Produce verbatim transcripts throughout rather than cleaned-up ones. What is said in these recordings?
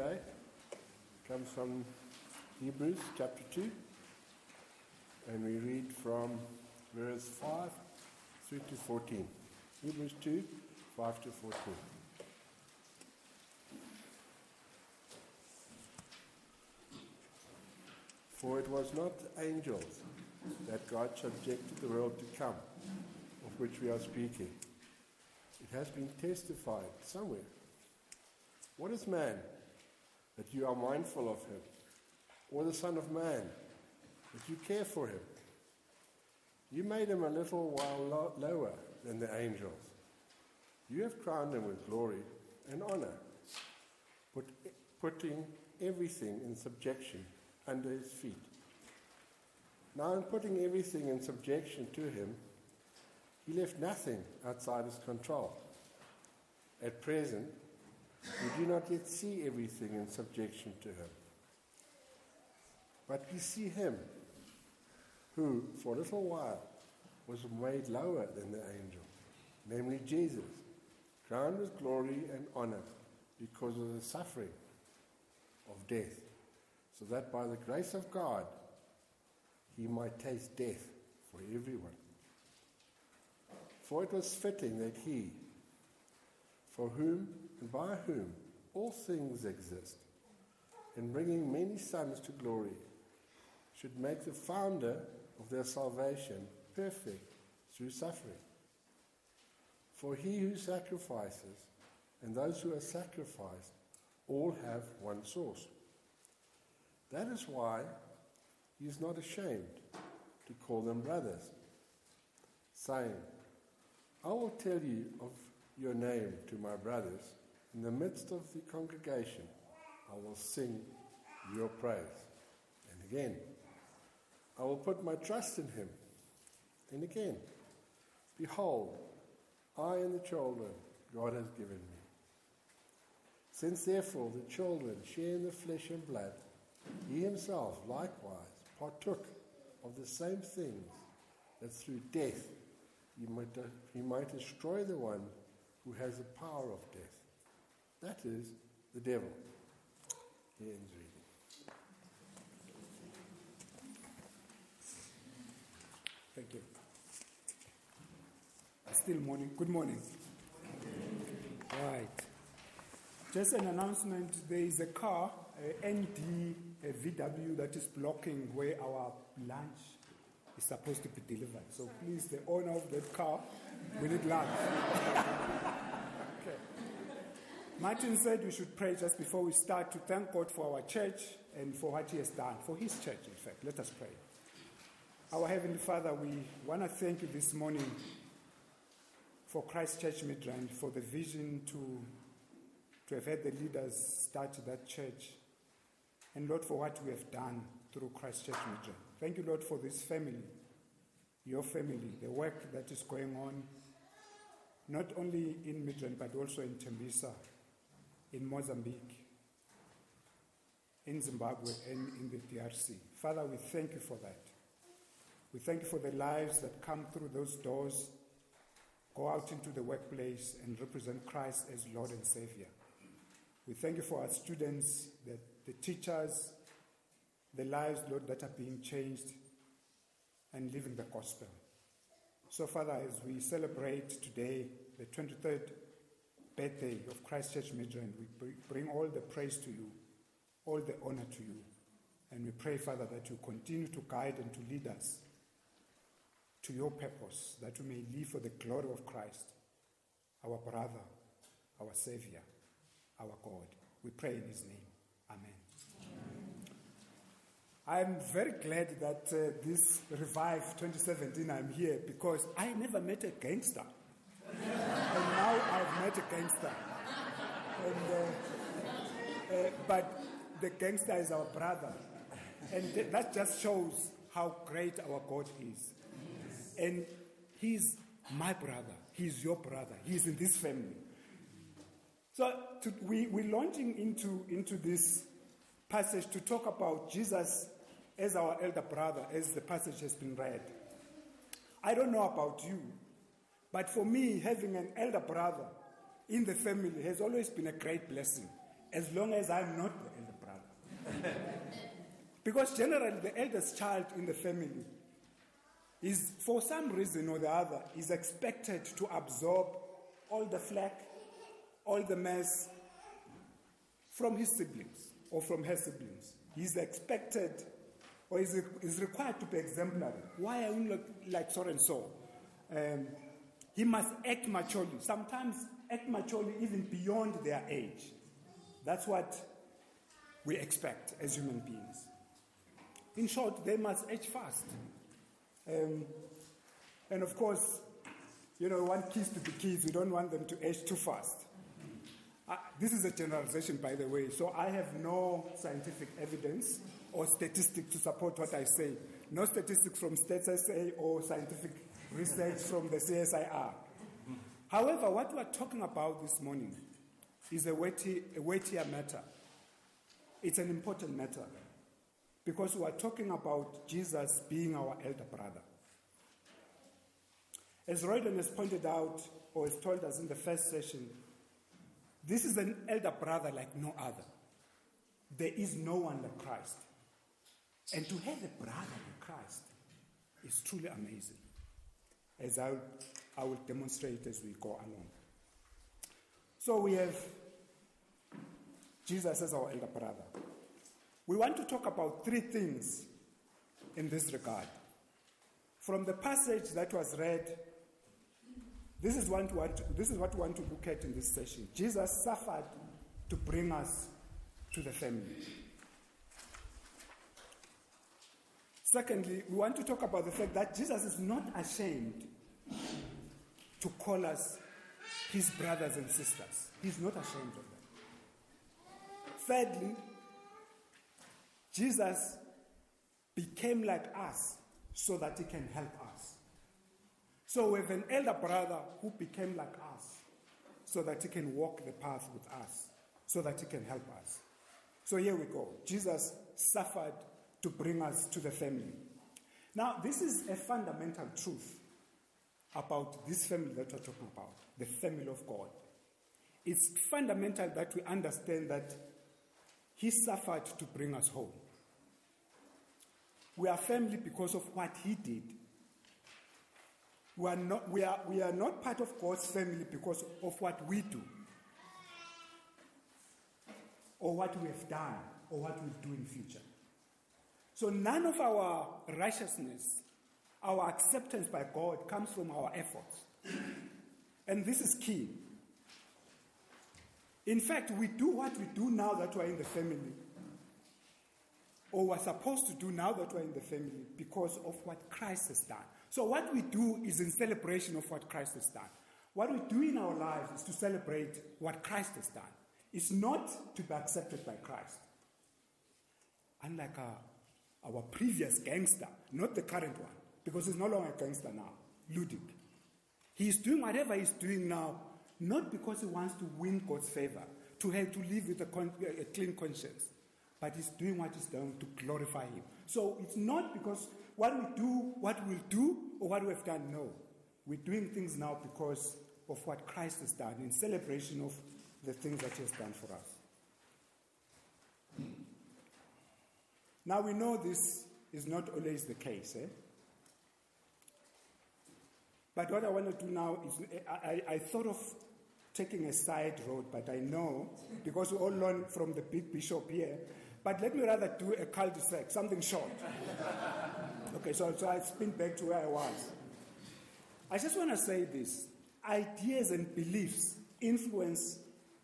today comes from Hebrews chapter two, and we read from verse five through to fourteen. Hebrews two, five to fourteen. For it was not angels that God subjected the world to come, of which we are speaking. It has been testified somewhere. What is man, that you are mindful of him? Or the Son of Man, that you care for him? You made him a little while lo- lower than the angels. You have crowned him with glory and honor, put, putting everything in subjection under his feet. Now in putting everything in subjection to him, he left nothing outside his control. At present, we do not yet see everything in subjection to him. But we see him who, for a little while, was made lower than the angels, namely Jesus, crowned with glory and honor because of the suffering of death, so that by the grace of God he might taste death for everyone. For it was fitting that he, for whom and by whom all things exist, in bringing many sons to glory, should make the founder of their salvation perfect through suffering. For he who sacrifices and those who are sacrificed all have one source. That is why he is not ashamed to call them brothers, saying, I will tell you of your name to my brothers. In the midst of the congregation, I will sing your praise. And again, I will put my trust in him. And again, behold, I and the children God has given me. Since therefore the children share in the flesh and blood, he himself likewise partook of the same things, that through death he might, he might destroy the one who has the power of death. That is, the devil. He ends reading. Thank you. Still morning. Good morning. Right. Just an announcement. There is a car, a N D, a V W, that is blocking where our lunch is supposed to be delivered. So please, the owner of that car, we need lunch. Okay. Martin said we should pray just before we start to thank God for our church and for what he has done, for his church, in fact. Let us pray. Our Heavenly Father, we want to thank you this morning for Christ Church Midrand, for the vision to, to have had the leaders start that church. And Lord, for what we have done through Christ Church Midrand. Thank you, Lord, for this family, your family, the work that is going on, not only in Midrand, but also in Tembisa, in Mozambique, in Zimbabwe, and in the D R C. Father, we thank you for that. We thank you for the lives that come through those doors, go out into the workplace and represent Christ as Lord and Savior. We thank you for our students, the, the teachers, the lives, Lord, that are being changed and living the gospel. So, Father, as we celebrate today the twenty-third birthday of Christ Church Midrand, we bring all the praise to you, all the honor to you. And we pray, Father, that you continue to guide and to lead us to your purpose, that we may live for the glory of Christ, our brother, our Savior, our God. We pray in his name. Amen. Amen. I'm very glad that uh, this Revive twenty seventeen I'm here, because I never met a gangster. And now I've met a gangster. And, uh, uh, but the gangster is our brother. And th- that just shows how great our God is. And he's my brother. He's your brother. He's in this family. So to, we, we're launching into, into this passage to talk about Jesus as our elder brother, as the passage has been read. I don't know about you, but for me, having an elder brother in the family has always been a great blessing. as long as I'm not the elder brother. Because generally the eldest child in the family is, for some reason or the other, is expected to absorb all the flack, all the mess from his siblings or from her siblings. He's expected or is, is required to be exemplary. Why are you not like so and so? Um, he must act maturely, sometimes act maturely even beyond their age. That's what we expect as human beings. In short, they must age fast. Um, and of course, you know, we want kids to be kids. We don't want them to age too fast. Uh, this is a generalization, by the way, so I have no scientific evidence or statistics to support what I say. No statistics from Stats S A or scientific research from the C S I R. However, what we are talking about this morning is a, weighty, a weightier matter. It's an important matter because we are talking about Jesus being our elder brother. As Royden has pointed out, or has told us in the first session, this is an elder brother like no other. There is no one like Christ. And to have a brother like Christ is truly amazing, as I, I will demonstrate as we go along. So we have Jesus as our elder brother. We want to talk about three things in this regard. From the passage that was read, this is, what we want to, this is what we want to look at in this session. Jesus suffered to bring us to the family. Secondly, we want to talk about the fact that Jesus is not ashamed to call us his brothers and sisters. He's not ashamed of that. Thirdly, Jesus became like us so that he can help us. So we have an elder brother who became like us so that he can walk the path with us, so that he can help us. So here we go. Jesus suffered to bring us to the family. Now, this is a fundamental truth about this family that we're talking about, the family of God. It's fundamental that we understand that he suffered to bring us home. We are family because of what he did. We are not, we are, we are not part of God's family because of what we do, or what we have done, or what we'll do in the future. So none of our righteousness, our acceptance by God, comes from our efforts. And this is key. In fact, we do what we do now that we're in the family, or we're supposed to do now that we're in the family, because of what Christ has done. So what we do is in celebration of what Christ has done. What we do in our lives is to celebrate what Christ has done. It's not to be accepted by Christ. Unlike our, our previous gangster, not the current one, because he's no longer a gangster now, Ludic. He's doing whatever he's doing now, not because he wants to win God's favor, to have to live with a, con- a clean conscience, but he's doing what he's done to glorify him. So it's not because what we do, what we'll do, or what we have done, no. We're doing things now because of what Christ has done, in celebration of the things that he has done for us. Now we know this is not always the case, eh? But what I want to do now is, I, I, I thought of taking a side road, but I know, because we all learn from the big bishop here, but let me rather do a cul-de-sac, something short. Okay, so, so I spin back to where I was. I just want to say this. Ideas and beliefs influence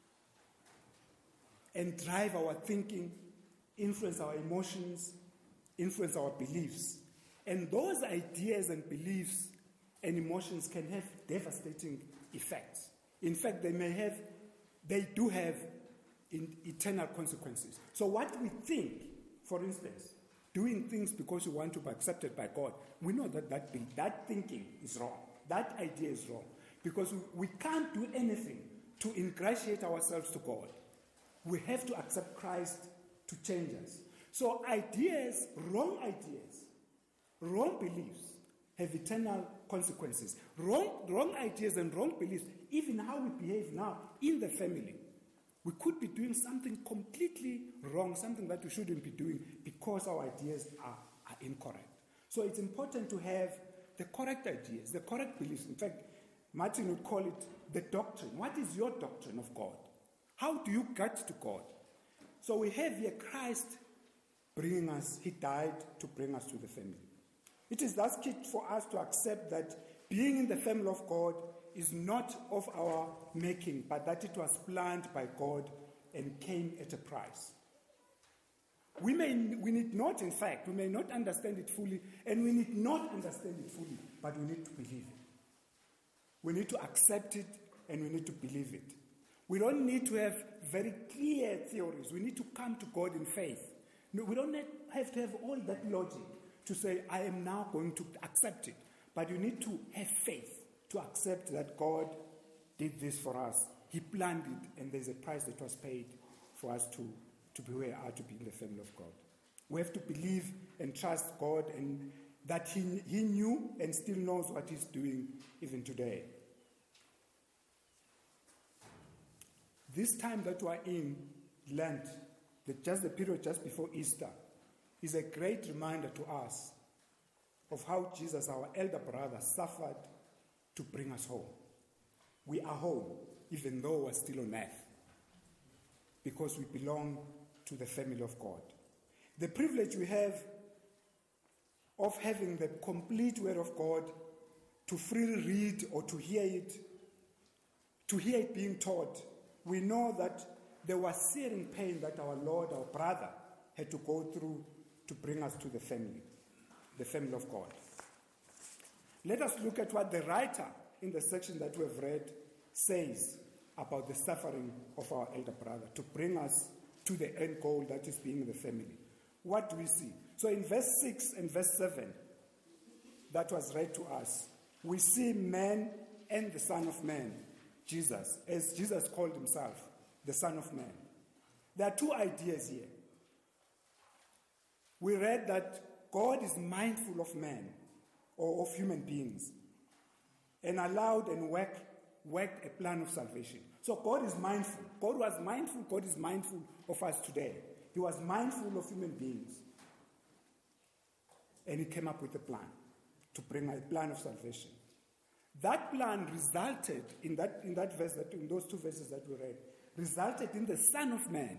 and drive our thinking, influence our emotions, influence our beliefs. And those ideas and beliefs and emotions can have devastating effects. In fact, they may have, they do have in eternal consequences. So what we think, for instance, doing things because we want to be accepted by God, we know that that, that thinking is wrong. That idea is wrong. Because we, we can't do anything to ingratiate ourselves to God. We have to accept Christ to change us. So ideas, wrong ideas, wrong beliefs have eternal consequences. Wrong, wrong ideas and wrong beliefs, even how we behave now in the family, We could be doing something completely wrong, something that we shouldn't be doing because our ideas are, are incorrect. So it's important to have the correct ideas, the correct beliefs. In fact, Martin would call it the doctrine. What is your doctrine of God? How do you get to God? So we have here Christ bringing us, he died to bring us to the family. It is thus key for us to accept that being in the family of God is not of our making, but that it was planned by God and came at a price. We may, we need not, in fact, we may not understand it fully, and we need not understand it fully, but we need to believe it. We need to accept it, and we need to believe it. We don't need to have very clear theories. We need to come to God in faith. No, we don't have to have all that logic to say, I am now going to accept it. But you need to have faith to accept that God did this for us. He planned it, and there's a price that was paid for us to, to be where we are, to be in the family of God. We have to believe and trust God, and that he, he knew and still knows what he's doing even today. This time that we are in, Lent, the, just the period just before Easter, is a great reminder to us of how Jesus, our elder brother, suffered to bring us home. We are home, even though we're still on earth, because we belong to the family of God. The privilege we have of having the complete Word of God, to freely read or to hear it, to hear it being taught, we know that there was searing pain that our Lord, our brother, had to go through to bring us to the family, the family of God. Let us look at what the writer in the section that we have read says about the suffering of our elder brother to bring us to the end goal, that is being the family. What do we see? So in verse six and verse seven, that was read to us, we see man and the Son of Man, Jesus, as Jesus called himself, the Son of Man. There are two ideas here. We read that God is mindful of man, or of human beings, and allowed and worked, worked a plan of salvation. So God is mindful. God was mindful. God is mindful of us today. He was mindful of human beings. And he came up with a plan to bring a plan of salvation. That plan resulted in that, in that verse, that, in those two verses that we read, resulted in the Son of Man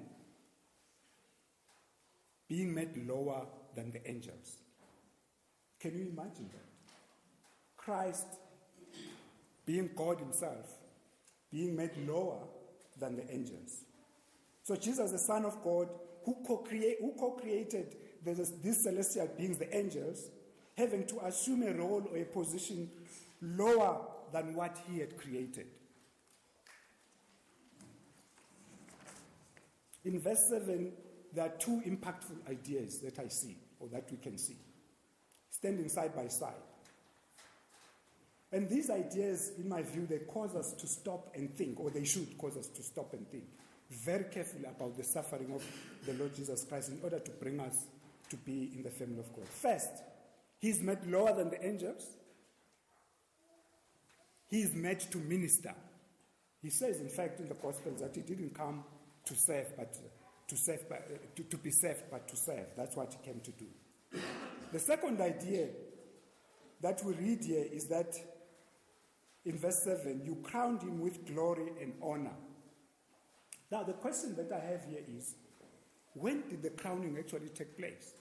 being made lower than the angels. Can you imagine that? Christ, being God himself, being made lower than the angels. So Jesus, the Son of God, who co-create, who co-created these celestial beings, the angels, having to assume a role or a position lower than what he had created. In verse seven, there are two impactful ideas that I see, or that we can see, standing side by side. And these ideas, in my view, they cause us to stop and think, or they should cause us to stop and think very carefully about the suffering of the Lord Jesus Christ in order to bring us to be in the family of God. First, he's made lower than the angels. He is made to minister. He says, in fact, in the Gospels that he didn't come to serve, but to serve, but, uh, to, to be served, but to serve. That's what he came to do. The second idea that we read here is that in verse seven, you crowned him with glory and honor. Now, the question that I have here is, when did the crowning actually take place?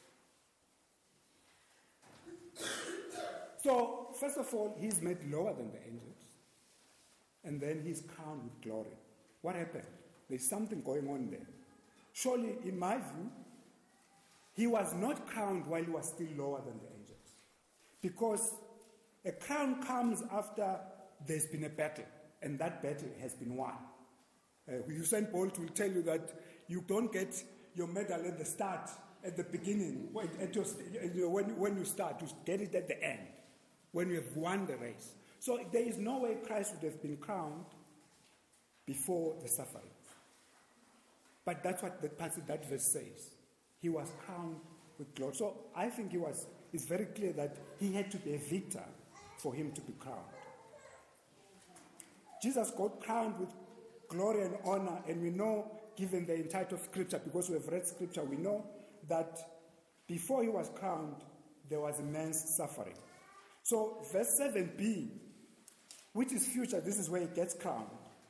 So, first of all, he's made lower than the angels. And then he's crowned with glory. What happened? There's something going on there. Surely, in my view, he was not crowned while he was still lower than the angels. Because a crown comes after there's been a battle, and that battle has been won. Uh, Usain Bolt will tell you that you don't get your medal at the start, at the beginning, at your, when, when you start, you get it at the end, when you have won the race. So there is no way Christ would have been crowned before the suffering. But that's what the passage, that verse says. He was crowned with glory. So I think he was, it's very clear that he had to be a victor for him to be crowned. Jesus got crowned with glory and honor, and we know, given the entirety of Scripture, because we have read Scripture, we know that before he was crowned, there was immense suffering. So verse seven b, which is future, this is where he gets crowned.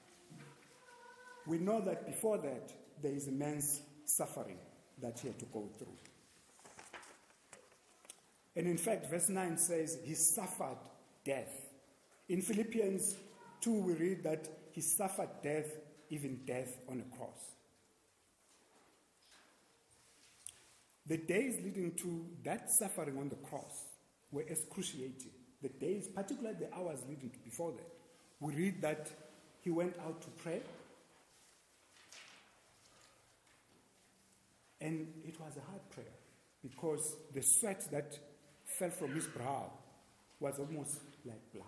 We know that before that, there is immense suffering that he had to go through. And in fact, verse nine says he suffered death. In Philippians two, we read that he suffered death, even death on a cross. The days leading to that suffering on the cross were excruciating. The days, particularly the hours leading to before that, we read that he went out to pray, and it was a hard prayer because the sweat that fell from his brow was almost like blood.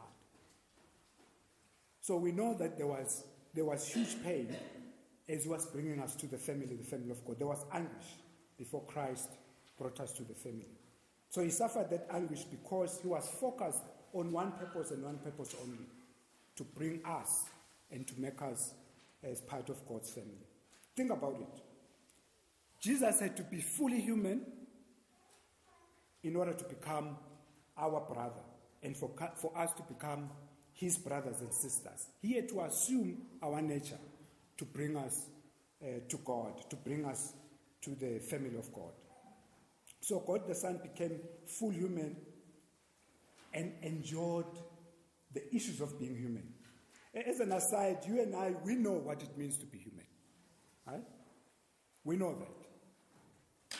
So we know that there was there was huge pain as he was bringing us to the family, the family of God. There was anguish before Christ brought us to the family. So he suffered that anguish because he was focused on one purpose and one purpose only, to bring us and to make us as part of God's family. Think about it. Jesus had to be fully human in order to become our brother and for, for us to become his brothers and sisters. He had to assume our nature to bring us uh, to God, to bring us to the family of God. So God the Son became full human and endured the issues of being human. As an aside, you and I, we know what it means to be human. Right? We know that.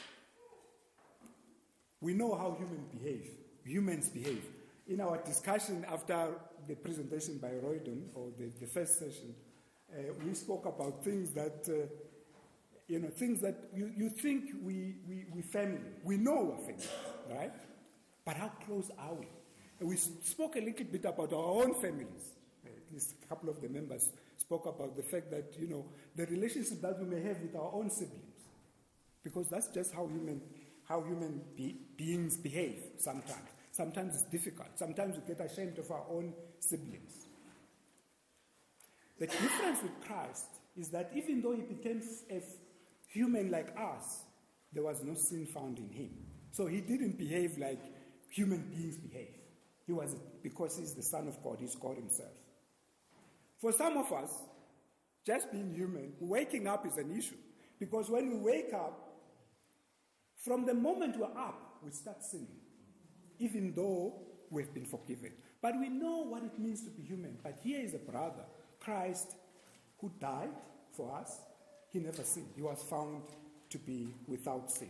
We know how humans behave. Humans behave. In our discussion after the presentation by Roydon, or the, the first session, uh, we spoke about things that, uh, you know, things that you, you think we, we, we family. We know we're family, right? But how close are we? And we spoke a little bit about our own families. At least a couple of the members spoke about the fact that, you know, the relationship that we may have with our own siblings. Because that's just how human, how human be, beings behave sometimes. Sometimes it's difficult. Sometimes we get ashamed of our own siblings. The difference with Christ is that even though he became a human like us, there was no sin found in him. So he didn't behave like human beings behave. He was, because he's the Son of God, he's God himself. For some of us, just being human, waking up is an issue. Because when we wake up, from the moment we're up, we start sinning, even though we've been forgiven. But we know what it means to be human. But here is a brother, Christ, who died for us. He never sinned. He was found to be without sin.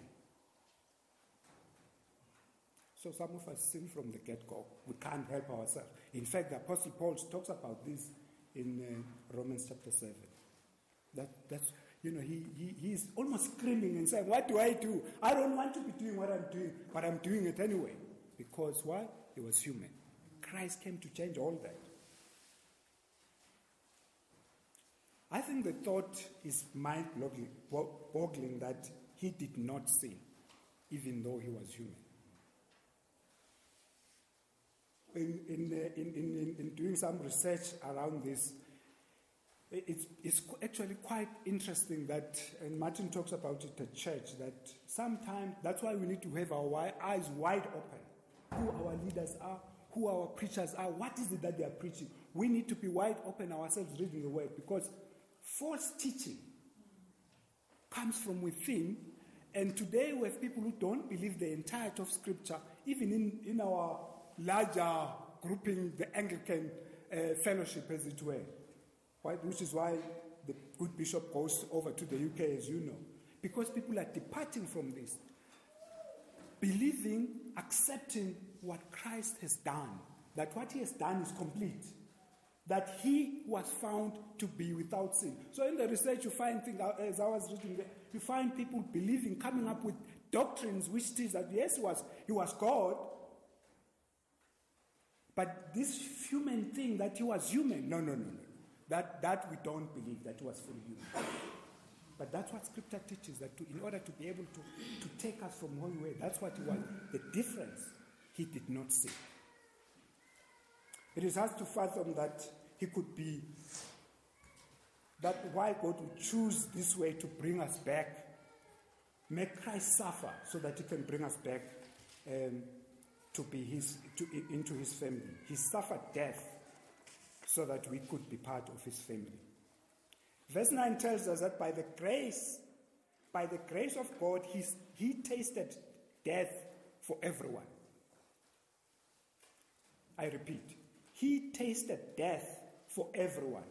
So some of us sin from the get-go. We can't help ourselves. In fact, the Apostle Paul talks about this in uh, Romans chapter seven. That, that's, you know, he, he he's almost screaming and saying, what do I do? I don't want to be doing what I'm doing, but I'm doing it anyway. Because why? He was human. Christ came to change all that. I think the thought is mind-boggling that he did not sin, even though he was human. In, in, uh, in, in, in doing some research around this, it's, it's actually quite interesting that, and Martin talks about it at church, that sometimes, that's why we need to have our eyes wide open. Who our leaders are, who our preachers are, what is it that they are preaching. We need to be wide open ourselves reading the word, because false teaching comes from within, and today we have people who don't believe the entirety of Scripture, even in, in our larger grouping, the Anglican uh, fellowship, as it were, right? Which is why the good bishop goes over to the U K, as you know, because people are departing from this, believing, accepting what Christ has done, that what he has done is complete, that he was found to be without sin. So in the research you find things, as I was reading there, you find people believing, coming up with doctrines which teach that yes, he was, he was God, but this human thing that he was human, no, no, no, no. That, that we don't believe that he was fully human. But that's what Scripture teaches, that to, in order to be able to, to take us from one way, that's what he was. The difference, he did not sin. It is hard to fathom that he could be that why God would choose this way to bring us back, make Christ suffer so that he can bring us back um, to be his, to, into his family. He suffered death so that we could be part of his family. Verse nine tells us that by the grace, by the grace of God, he's, he tasted death for everyone. I repeat, he tasted death for everyone.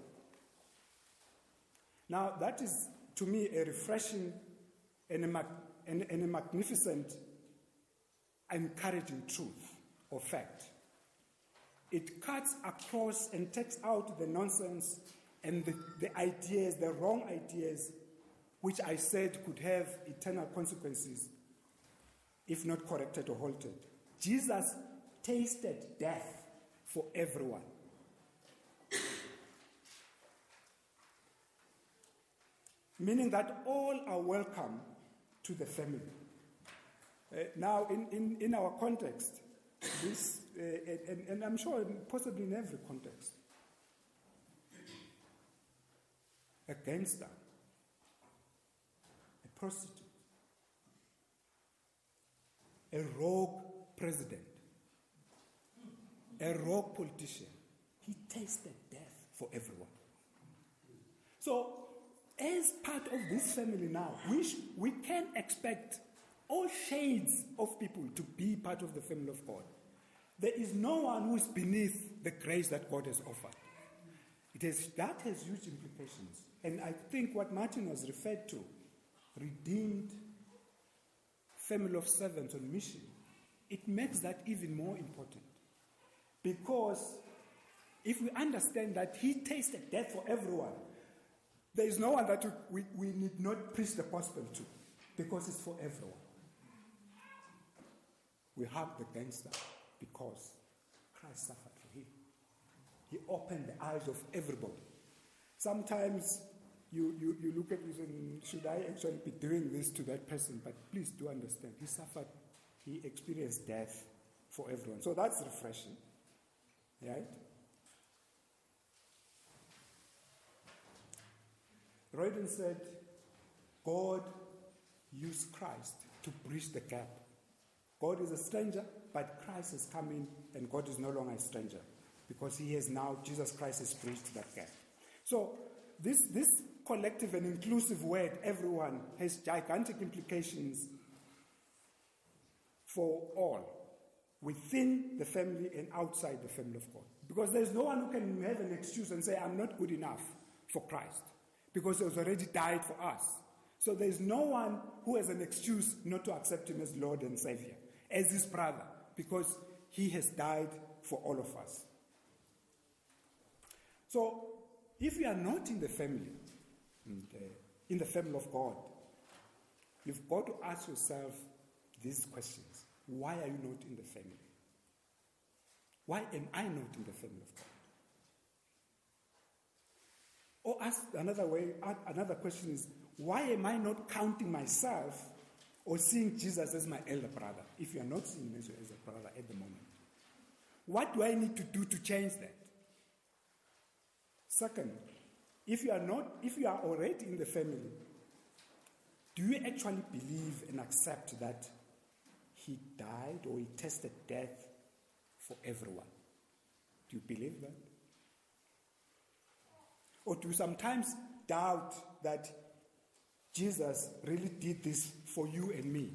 Now, that is, to me, a refreshing and a, mag- and, and a magnificent, encouraging truth or fact. It cuts across and takes out the nonsense and the, the ideas, the wrong ideas, which I said could have eternal consequences if not corrected or halted. Jesus tasted death for everyone. Meaning that all are welcome to the family. Uh, now, in, in, in our context, this, uh, and, and I'm sure possibly in every context, a gangster, a prostitute, a rogue president, a rogue politician, he tasted death for everyone. So, as part of this family now, we, sh- we can expect all shades of people to be part of the family of God. There is no one who is beneath the grace that God has offered. It has, that has huge implications. And I think what Martin has referred to, redeemed family of servants on mission, it makes that even more important. Because if we understand that he tasted death for everyone, there is no one that we, we need not preach the gospel to, because it's for everyone. We have the gangster because Christ suffered for him. He opened the eyes of everybody. Sometimes you, you, you look at this and should I actually be doing this to that person? But please do understand, he suffered, he experienced death for everyone. So that's refreshing, right? Royden said, God used Christ to bridge the gap. God is a stranger, but Christ has come in, and God is no longer a stranger, because he has now, Jesus Christ has bridged that gap. So this, this collective and inclusive word, everyone, has gigantic implications for all, within the family and outside the family of God. Because there's no one who can have an excuse and say, I'm not good enough for Christ, because he has already died for us. So there's no one who has an excuse not to accept him as Lord and Savior, as his brother, because he has died for all of us. So if you are not in the family, and, uh, in the family of God, you've got to ask yourself these questions. Why are you not in the family? Why am I not in the family of God? Or ask another way, another question is, why am I not counting myself or seeing Jesus as my elder brother, if you are not seeing him as your elder brother at the moment? What do I need to do to change that? Second, if you are not, if you are already in the family, do you actually believe and accept that he died or he tasted death for everyone? Do you believe that? Or do you sometimes doubt that Jesus really did this for you and me?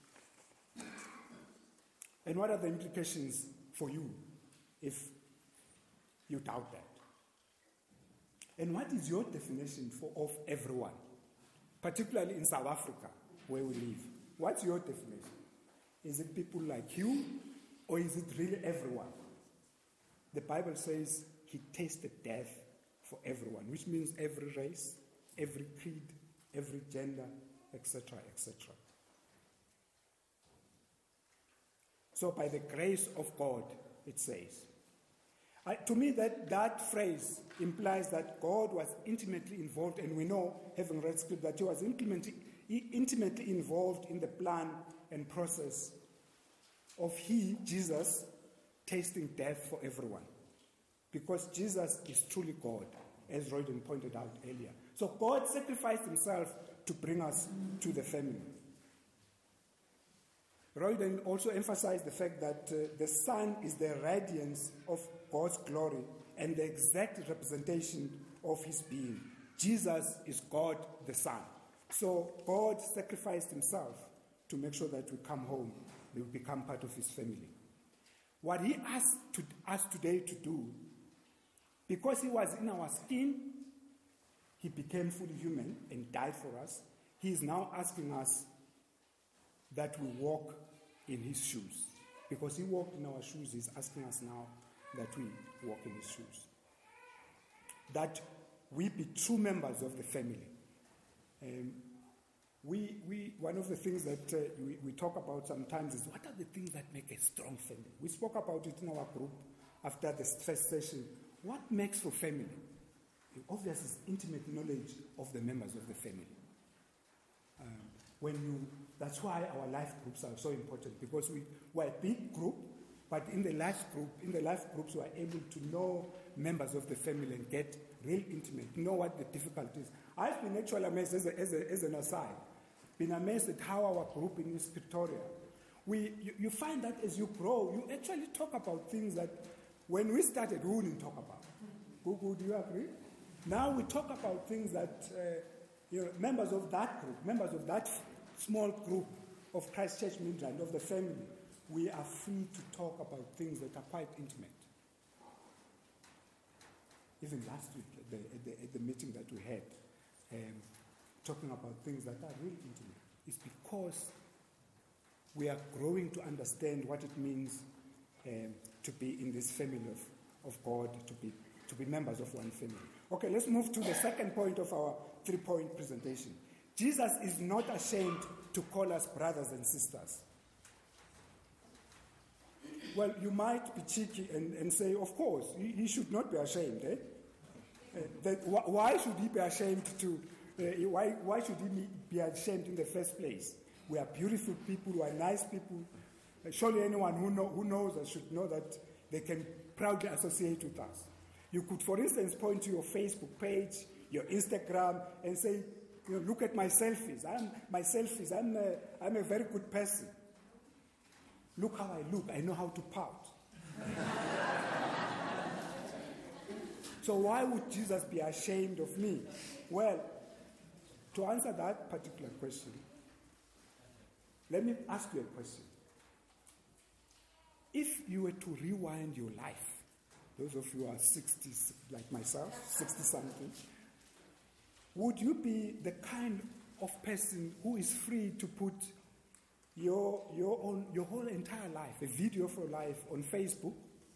And what are the implications for you if you doubt that? And what is your definition for of everyone? Particularly in South Africa, where we live. What's your definition? Is it people like you, or is it really everyone? The Bible says he tasted death for everyone, which means every race, every creed, every gender, et cetera, et cetera. So by the grace of God, it says. I, to me, that, that phrase implies that God was intimately involved, and we know, having read scripture, that he was intimately, intimately involved in the plan and process of he, Jesus, tasting death for everyone. Because Jesus is truly God, as Royden pointed out earlier. So God sacrificed himself to bring us to the family. Royden also emphasized the fact that uh, the Son is the radiance of God's glory and the exact representation of his being. Jesus is God the Son. So God sacrificed himself to make sure that we come home, we become part of his family. What he asked to, us today to do, because he was in our skin, he became fully human and died for us. He is now asking us that we walk in his shoes. Because he walked in our shoes, he's asking us now that we walk in his shoes. That we be true members of the family. Um, we, we, one of the things that uh, we, we talk about sometimes is what are the things that make a strong family? We spoke about it in our group after the first session. What makes for family? The obvious is intimate knowledge of the members of the family. Um, when you, that's why our life groups are so important, because we, we're a big group, but in the life group, in the life groups, we're able to know members of the family and get real intimate, know what the difficulties. I've been actually amazed, as, a, as, a, as an aside, been amazed at how our group in East Pretoria, we, you, you find that as you grow, you actually talk about things that when we started, we wouldn't talk about. Gugu, do you agree? Now we talk about things that uh, you know, members of that group, members of that f- small group of Christ Church Midrand, of the family, we are free to talk about things that are quite intimate. Even last week at the, at the, at the meeting that we had, um, talking about things that are really intimate, it's because we are growing to understand what it means um, to be in this family of, of God, to be to be members of one family. Okay, let's move to the second point of our three-point presentation. Jesus is not ashamed to call us brothers and sisters. Well, you might be cheeky and, and say, of course, he, he should not be ashamed. Eh? Uh, that, wh- why should he be ashamed to, uh, why, why should he be ashamed in the first place? We are beautiful people, we are nice people. Uh, surely anyone who, know, who knows us should know that they can proudly associate with us. You could, for instance, point to your Facebook page, your Instagram, and say, you know, look at my selfies. I'm, my selfies, I'm a, I'm a very good person. Look how I look. I know how to pout. So why would Jesus be ashamed of me? Well, to answer that particular question, let me ask you a question. If you were to rewind your life, those of you who are sixty, like myself, sixty-something, would you be the kind of person who is free to put your, your, own, your whole entire life, a video of your life, on Facebook?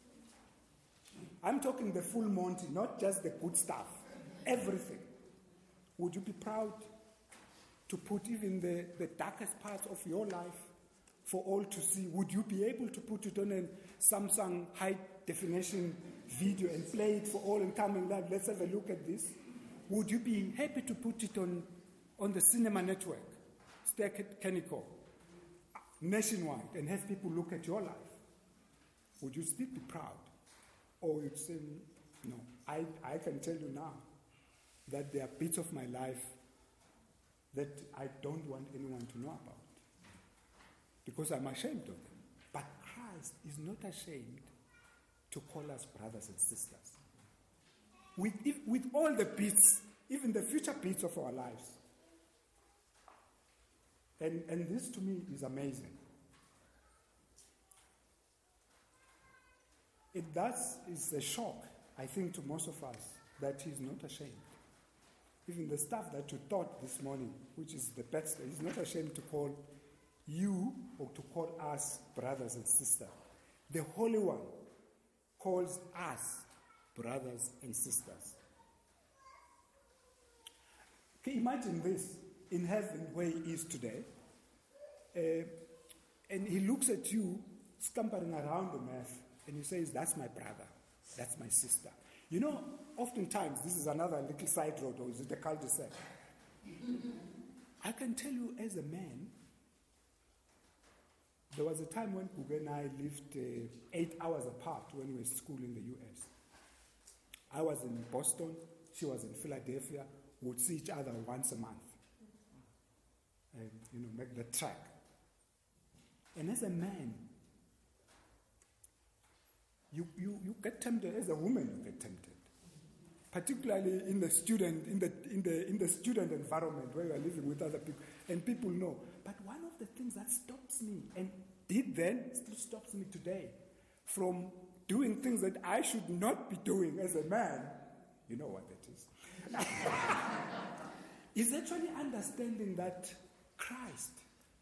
I'm talking the full Monty, not just the good stuff, everything. Would you be proud to put even the, the darkest parts of your life for all to see? Would you be able to put it on a Samsung high definition video and play it for all and come and like, let's have a look at this? Would you be happy to put it on, on the cinema network, Ster-Kinekor, nationwide, and have people look at your life? Would you still be proud? Or you'd say, no, I, I can tell you now that there are bits of my life that I don't want anyone to know about because I'm ashamed of them. But Christ is not ashamed to call us brothers and sisters. With, if, with all the bits, even the future bits of our lives. And, and this to me is amazing. It does is a shock, I think, to most of us that he's not ashamed. Even the stuff that you taught this morning, which is the best, he's not ashamed to call you or to call us brothers and sisters. The Holy One calls us brothers and sisters. Can you imagine this in heaven where he is today? Uh, and he looks at you scampering around on earth and he says, that's my brother, that's my sister. You know, oftentimes, this is another little side road, or is it a cul-de-sac? I can tell you as a man, there was a time when Gugu and I lived uh, eight hours apart when we were at school in the U S. I was in Boston, she was in Philadelphia. would see each other once a month and, you know, make the trek. And as a man, you, you, you get tempted. As a woman, you get tempted. Particularly in the student, in the, in the, in the student environment where you are living with other people, and people know. But one of the things that stops me, and did then, still stops me today, from doing things that I should not be doing as a man, you know what that is, is actually understanding that Christ,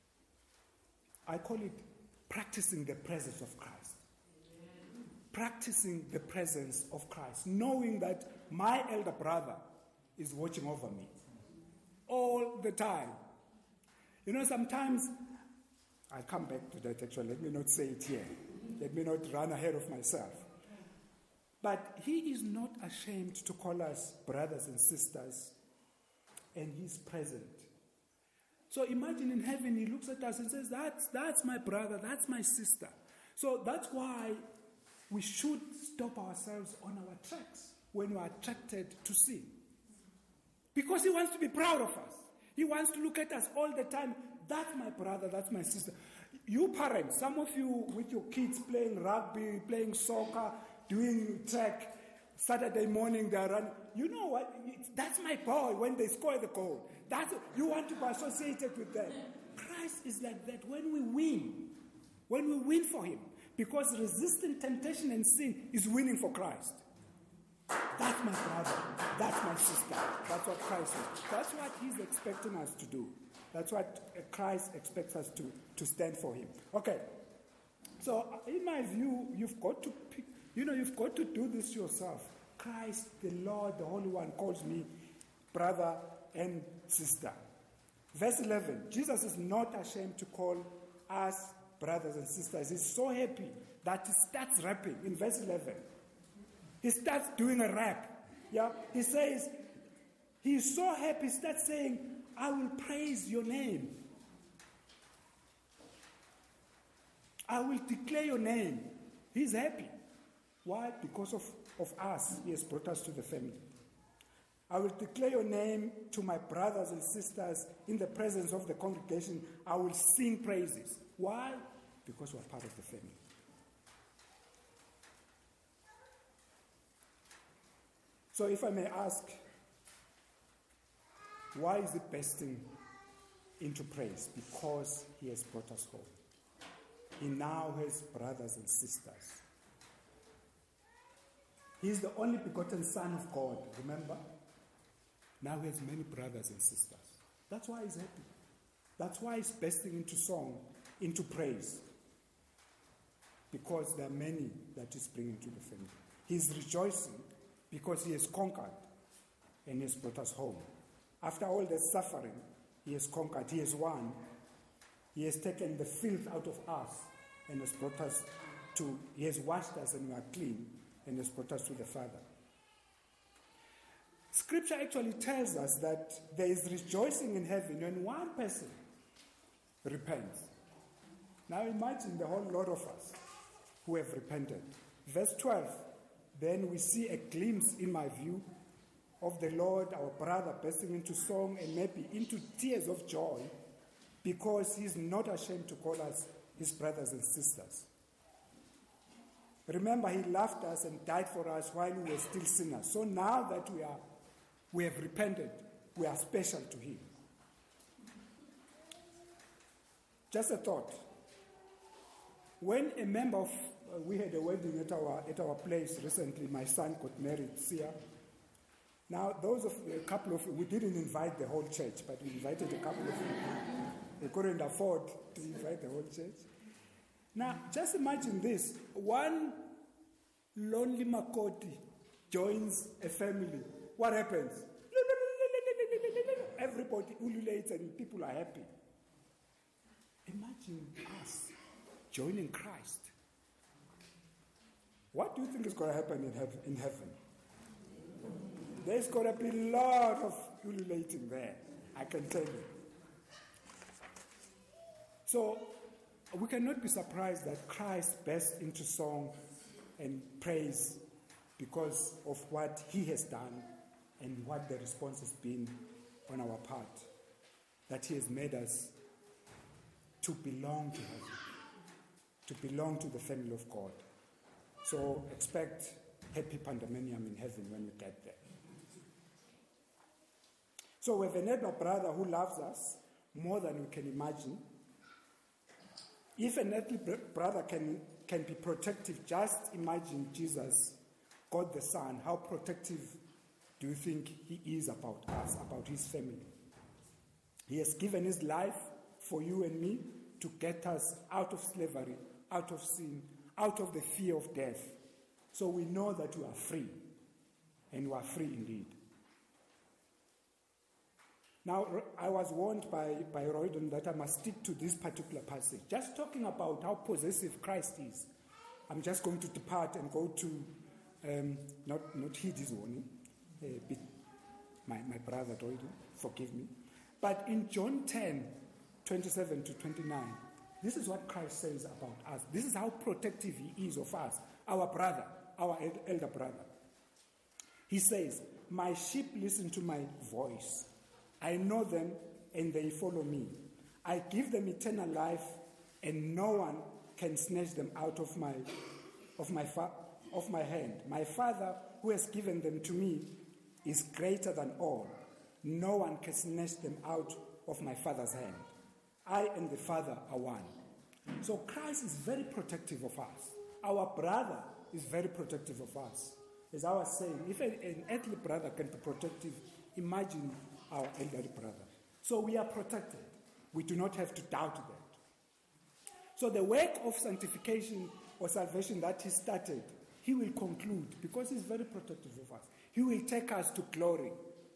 I call it practicing the presence of Christ. Practicing the presence of Christ, knowing that my elder brother is watching over me all the time. You know, sometimes, I'll come back to that actually, let me not say it here. Let me not run ahead of myself. But he is not ashamed to call us brothers and sisters, and he's present. So imagine in heaven, he looks at us and says, that's, that's my brother, that's my sister. So that's why we should stop ourselves on our tracks when we are attracted to sin. Because he wants to be proud of us. He wants to look at us all the time. That's my brother, that's my sister. You parents, some of you with your kids playing rugby, playing soccer, doing track, Saturday morning they are running. You know what? That's my boy when they score the goal. That's, you want to be associated with them. Christ is like that when we win. When we win for him. Because resisting temptation and sin is winning for Christ. That's my brother. That's my sister. That's what Christ is. That's what he's expecting us to do. That's what Christ expects us to, to stand for him. Okay. So in my view, you've got to pick, you know, you've got to do this yourself. Christ, the Lord, the Holy One, calls me brother and sister. Verse eleven, Jesus is not ashamed to call us brothers and sisters. He's so happy that he starts rapping in verse eleven. He starts doing a rap. Yeah, he says, he's so happy, he starts saying, I will praise your name. I will declare your name. He's happy. Why? Because of, of us, he has brought us to the family. I will declare your name to my brothers and sisters in the presence of the congregation. I will sing praises. Why? Because we're part of the family. So if I may ask, why is he bursting into praise? Because he has brought us home. He now has brothers and sisters. He is the only begotten Son of God, remember? Now he has many brothers and sisters. That's why he's happy. That's why he's bursting into song, into praise. Because there are many that he's bringing to the family. He's rejoicing because he has conquered and he has brought us home. After all the suffering, he has conquered, he has won. He has taken the filth out of us and has brought us to, he has washed us and we are clean and has brought us to the Father. Scripture actually tells us that there is rejoicing in heaven when one person repents. Now imagine the whole lot of us who have repented. Verse twelve, then we see a glimpse, in my view, of the Lord, our brother, bursting into song and maybe into tears of joy because he is not ashamed to call us his brothers and sisters. Remember, he loved us and died for us while we were still sinners. So now that we are, we have repented, we are special to him. Just a thought. When a member of, uh, we had a wedding at our at our place recently, my son got married, Sia. Now, those of, a couple of, we didn't invite the whole church, but we invited a couple of people. They couldn't afford to invite the whole church. Now, just imagine this. One lonely Makoti joins a family. What happens? Everybody ululates and people are happy. Imagine us joining Christ. What do you think is going to happen in heaven? In heaven? There's going to be a lot of ululating there, I can tell you. So, we cannot be surprised that Christ burst into song and praise because of what he has done and what the response has been on our part, that he has made us to belong to heaven, to belong to the family of God. So expect happy pandemonium in heaven when we get there. So we have an elder brother who loves us more than we can imagine. If an earthly brother can, can be protective, just imagine Jesus, God the Son. How protective do you think he is about us, about his family? He has given his life for you and me to get us out of slavery, out of sin, out of the fear of death. So we know that we are free, and we are free indeed. Now, I was warned by, by Roydon that I must stick to this particular passage. Just talking about how possessive Christ is. I'm just going to depart and go to, um, not, not heed his warning, uh, bit, my, my brother Roydon, forgive me. But in John ten, twenty-seven to twenty-nine, this is what Christ says about us. This is how protective he is of us, our brother, our elder brother. He says, "My sheep listen to my voice. I know them and they follow me. I give them eternal life and no one can snatch them out of my, of my, fa- of my hand. My Father who has given them to me is greater than all. No one can snatch them out of my Father's hand. I and the Father are one." So Christ is very protective of us. Our brother is very protective of us. As I was saying, if an, an earthly brother can be protective, imagine our elderly brother. So we are protected. We do not have to doubt that. So the work of sanctification or salvation that he started, he will conclude because he's very protective of us. He will take us to glory.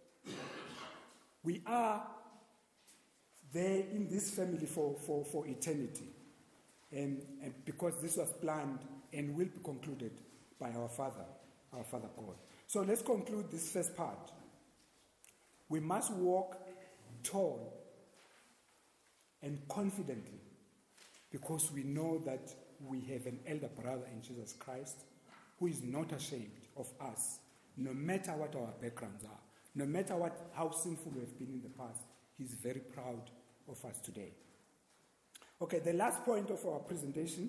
We are there in this family for, for, for eternity. And, and because this was planned and will be concluded by our Father, our Father God. So let's conclude this first part. We must walk tall and confidently because we know that we have an elder brother in Jesus Christ who is not ashamed of us, no matter what our backgrounds are, no matter what, how sinful we have been in the past. He's very proud of us today. Okay, the last point of our presentation,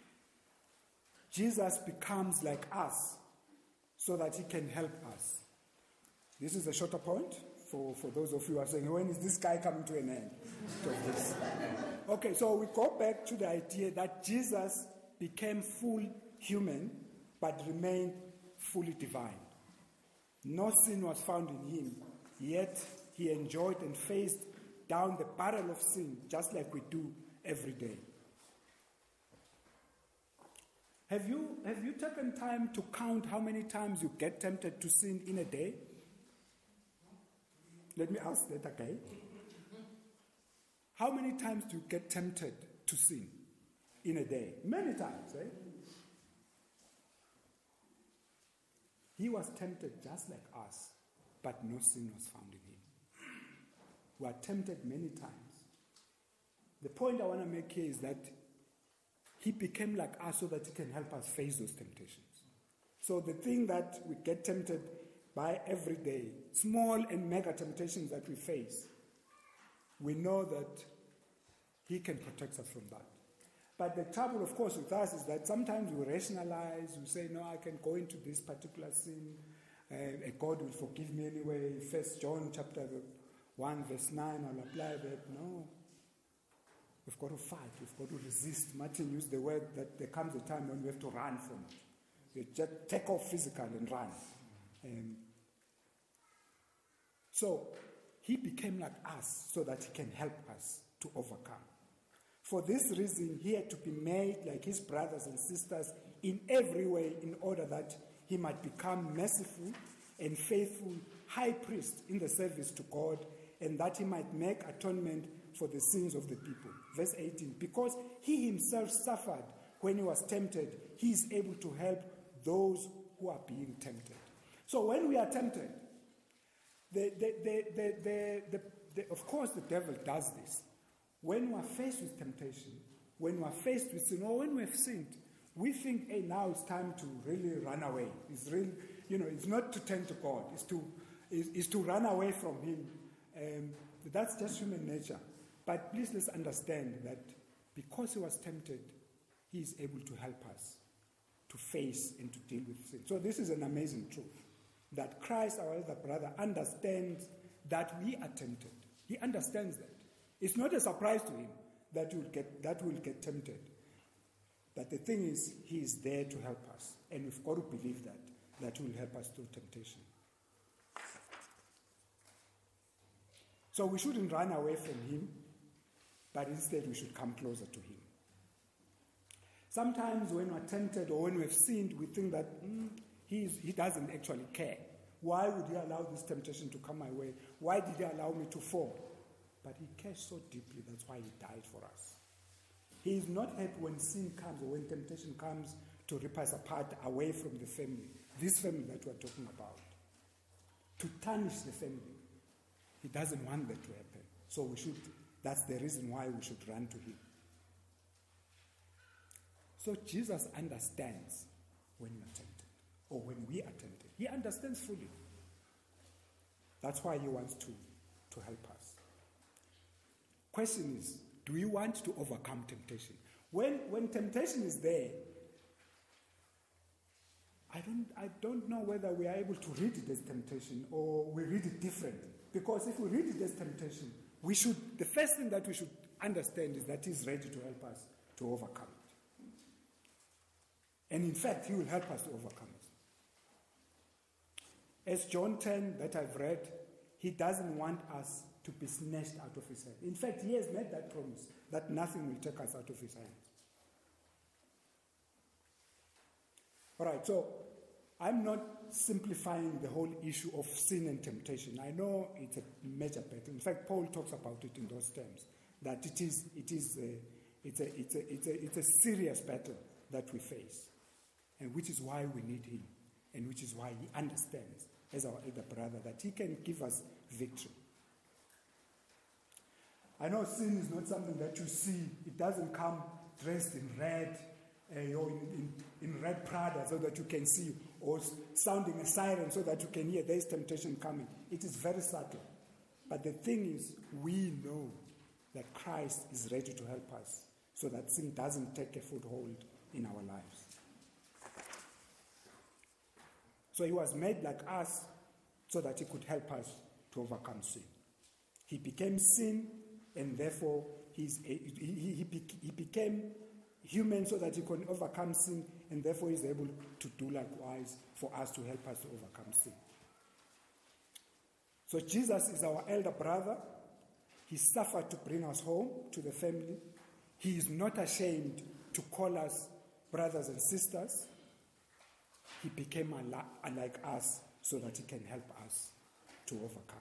Jesus becomes like us so that he can help us. This is a shorter point. For, for those of you who are saying, when is this guy coming to an end? Of this? Okay, so we go back to the idea that Jesus became full human but remained fully divine. No sin was found in him, yet he enjoyed and faced down the barrel of sin just like we do every day. Have you, have you taken time to count how many times you get tempted to sin in a day? Let me ask that again. How many times do you get tempted to sin in a day? Many times, eh? He was tempted just like us, but no sin was found in him. We are tempted many times. The point I want to make here is that he became like us so that he can help us face those temptations. So the thing that we get tempted by every day, small and mega temptations that we face, we know that he can protect us from that. But the trouble, of course, with us is that sometimes we rationalize, we say, no, I can go into this particular sin, uh, God will forgive me anyway. First John chapter one, verse nine, I'll apply that. No. We've got to fight, we've got to resist. Martin used the word that there comes a time when we have to run from it. You just take off physical and run. Um, so, he became like us so that he can help us to overcome. For this reason, he had to be made like his brothers and sisters in every way in order that he might become merciful and faithful high priest in the service to God, and that he might make atonement for the sins of the people. Verse eighteen, because he himself suffered when he was tempted, he is able to help those who are being tempted. So when we are tempted, the, the, the, the, the, the, the, of course the devil does this. When we are faced with temptation, when we are faced with sin, or when we have sinned, we think, hey, now it's time to really run away. It's really, you know, it's not to turn to God. It's to, is, is to run away from him. Um, that's just human nature. But please let's understand that because he was tempted, he is able to help us to face and to deal with sin. So this is an amazing truth, that Christ, our elder brother, understands that we are tempted. He understands that. It's not a surprise to him that we'll get, that we'll get tempted. But the thing is, he is there to help us. And we've got to believe that, that he will help us through temptation. So we shouldn't run away from him, but instead we should come closer to him. Sometimes when we're tempted or when we've sinned, we think that mm, he, is, he doesn't actually care. Why would he allow this temptation to come my way? Why did he allow me to fall? But he cares so deeply, that's why he died for us. He is not happy when sin comes or when temptation comes to rip us apart away from the family. This family that we're talking about. To tarnish the family. He doesn't want that to happen. So we should, that's the reason why we should run to him. So Jesus understands when you are tempted, or when we are tempted. He understands fully. That's why he wants to, to help us. Question is, do we want to overcome temptation? When, when temptation is there, I don't, I don't know whether we are able to read it as temptation or we read it differently. Because if we read it as temptation, we should, the first thing that we should understand is that he's ready to help us to overcome it. And in fact, he will help us to overcome it. As John ten that I've read, he doesn't want us to be snatched out of his hand. In fact, he has made that promise that nothing will take us out of his hands. All right, so I'm not simplifying the whole issue of sin and temptation. I know it's a major battle. In fact, Paul talks about it in those terms, that it is, it is a, it's, a, it's, a, it's, a, it's a serious battle that we face, and which is why we need him, and which is why he understands, as our elder brother, that he can give us victory. I know sin is not something that you see. It doesn't come dressed in red, uh, or in, in, in red Prada so that you can see, or sounding a siren so that you can hear there is temptation coming. It is very subtle. But the thing is, we know that Christ is ready to help us so that sin doesn't take a foothold in our lives. So he was made like us so that he could help us to overcome sin. He became sin, and therefore he's a, he, he, he became human so that he can overcome sin, and therefore he's able to do likewise for us to help us to overcome sin. So Jesus is our elder brother. He suffered to bring us home to the family. He is not ashamed to call us brothers and sisters. He became like us so that he can help us to overcome.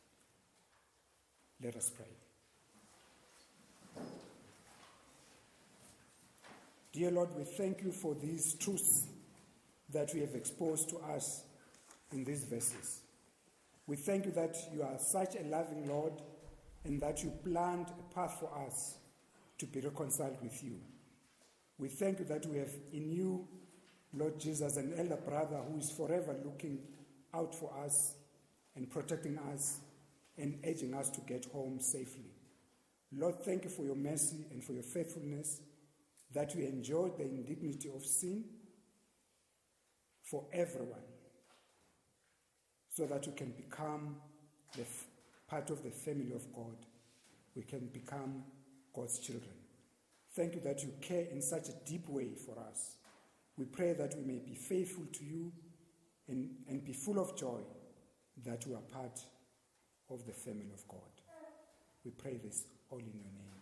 Let us pray. Dear Lord, we thank you for these truths that we have exposed to us in these verses. We thank you that you are such a loving Lord and that you planned a path for us to be reconciled with you. We thank you that we have in you, Lord Jesus, an elder brother who is forever looking out for us and protecting us and urging us to get home safely. Lord, thank you for your mercy and for your faithfulness, that we enjoy the indignity of sin for everyone, so that we can become the f- part of the family of God. We can become God's children. Thank you that you care in such a deep way for us. We pray that we may be faithful to you and, and be full of joy that we are part of the family of God. We pray this all in your name.